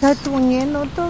Katunie,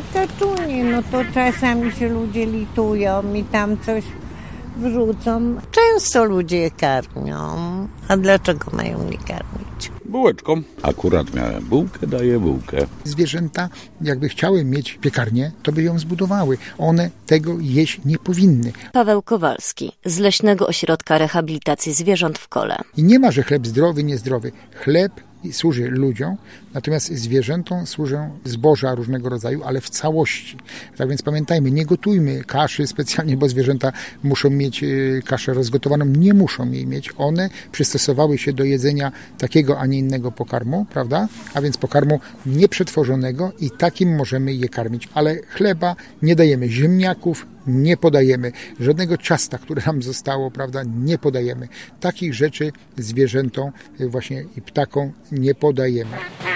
no to czasami się ludzie litują i tam coś wrzucą. Często ludzie je karmią. A dlaczego mają nie karmić? Bułeczką. Akurat miałem bułkę, daję bułkę. Zwierzęta, jakby chciały mieć piekarnię, to by ją zbudowały. One tego jeść nie powinny. Paweł Kowalski z Leśnego Ośrodka Rehabilitacji Zwierząt w Kole. I nie ma, że chleb zdrowy, niezdrowy. Chleb służy ludziom, natomiast zwierzętom służą zboża różnego rodzaju, ale w całości. Tak więc pamiętajmy, nie gotujmy kaszy specjalnie, bo zwierzęta muszą mieć kaszę rozgotowaną. Nie muszą jej mieć. One przystosowały się do jedzenia takiego, a nie innego pokarmu, prawda? A więc pokarmu nieprzetworzonego i takim możemy je karmić. Ale chleba nie dajemy, ziemniaków nie podajemy, żadnego ciasta, które nam zostało, prawda, nie podajemy. Takich rzeczy zwierzętom właśnie i ptakom nie podajemy.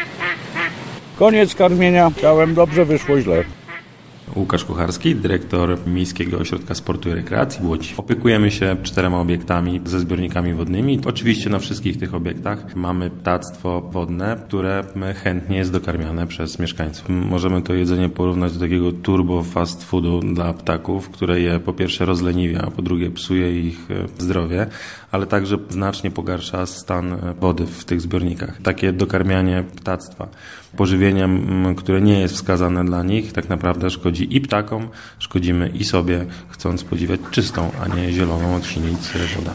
Koniec karmienia. Chciałem, dobrze, wyszło źle. Łukasz Kucharski, dyrektor Miejskiego Ośrodka Sportu i Rekreacji w Łodzi. Opiekujemy się 4 obiektami ze zbiornikami wodnymi. Oczywiście na wszystkich tych obiektach mamy ptactwo wodne, które chętnie jest dokarmiane przez mieszkańców. Możemy to jedzenie porównać do takiego turbo fast foodu dla ptaków, które je po pierwsze rozleniwia, a po drugie psuje ich zdrowie, ale także znacznie pogarsza stan wody w tych zbiornikach. Takie dokarmianie ptactwa pożywieniem, które nie jest wskazane dla nich, tak naprawdę szkodzi i ptakom, szkodzimy i sobie, chcąc podziwiać czystą, a nie zieloną od sinic wodę.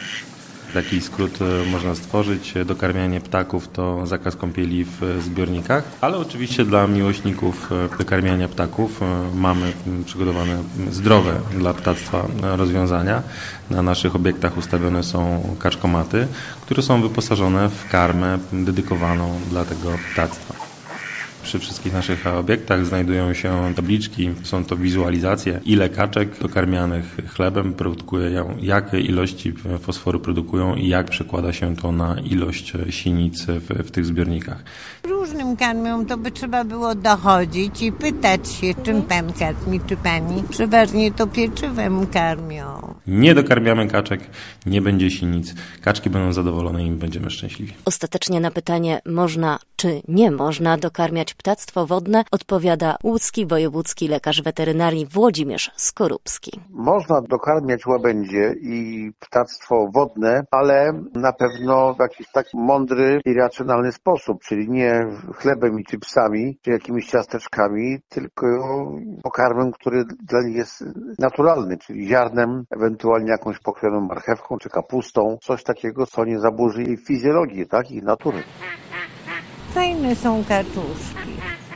Taki skrót można stworzyć. Dokarmianie ptaków to zakaz kąpieli w zbiornikach, ale oczywiście dla miłośników dokarmiania ptaków mamy przygotowane zdrowe dla ptactwa rozwiązania. Na naszych obiektach ustawione są kaczkomaty, które są wyposażone w karmę dedykowaną dla tego ptactwa. Przy wszystkich naszych obiektach znajdują się tabliczki, są to wizualizacje, ile kaczek dokarmianych chlebem produkują, jakie ilości fosforu produkują i jak przekłada się to na ilość sinic w tych zbiornikach. Różnym karmią to by trzeba było dochodzić i pytać się, czym pan karmi, czy pani. Przeważnie to pieczywem karmią. Nie dokarmiamy kaczek, nie będzie sinic, kaczki będą zadowolone i będziemy szczęśliwi. Ostatecznie na pytanie można czy nie można dokarmiać ptactwo wodne odpowiada łódzki wojewódzki lekarz weterynarii Włodzimierz Skorupski. Można dokarmiać łabędzie i ptactwo wodne, ale na pewno w jakiś taki mądry i racjonalny sposób, czyli nie chlebem i chipsami, czy jakimiś ciasteczkami, tylko pokarmem, który dla nich jest naturalny, czyli ziarnem, ewentualnie jakąś pokrojoną marchewką czy kapustą, coś takiego, co nie zaburzy jej fizjologii, tak, ich natury. Fajne są kaczuszki.